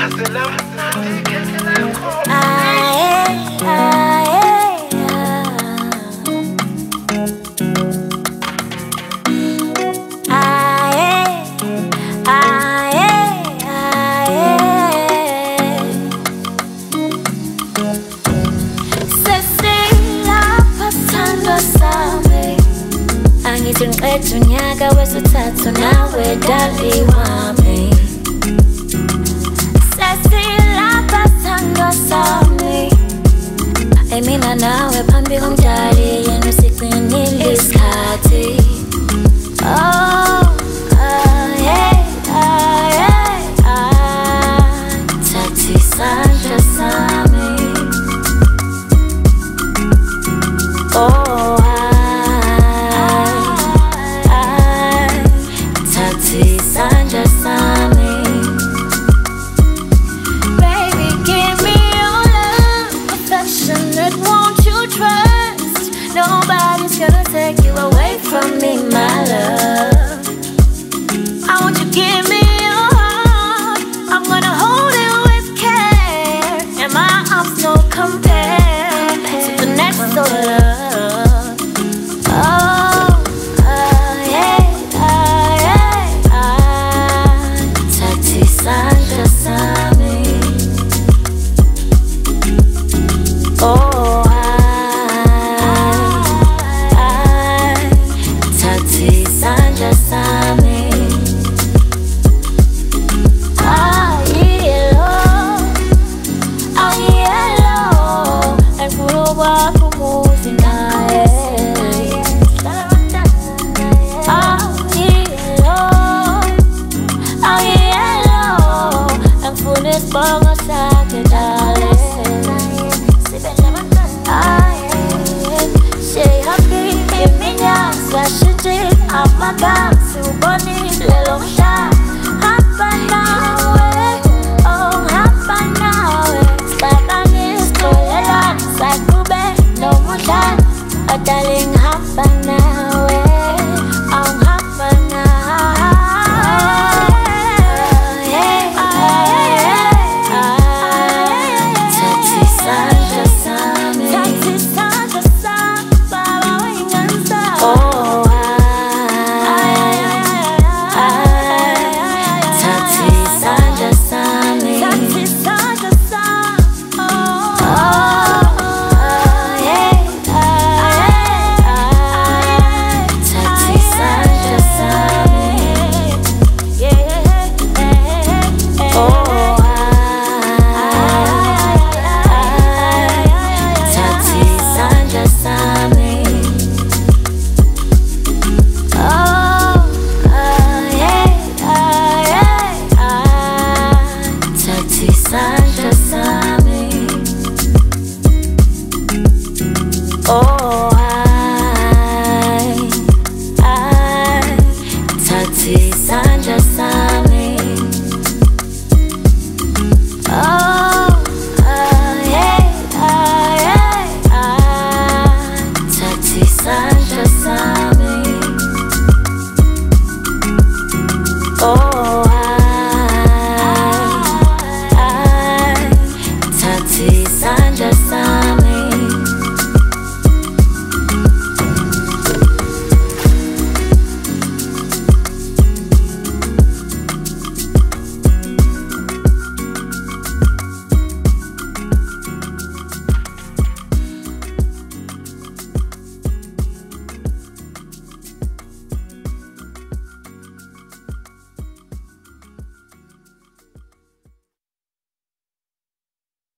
Angizingqedwe unyaka wesithathu nawe dali wami. Sesilapha sithandwa sami, mina nawe phambi komdali yena usigcinile isikhathi. Oh, thatha isandla sami. Oh, Sanja Sami. Baby, give me your love, affectionate, won't you trust? Nobody's gonna take you away from me, my love. I want you to give me your heart, I'm gonna hold it with care, and my arms no compare to the next sort of love. Sanja Sami. Oh, Tati Sanja Sami. Yellow, and full of kumuzi nae. Bongo sake dale. Say happy, iminya, swashiti, amaga, suboni, lelo.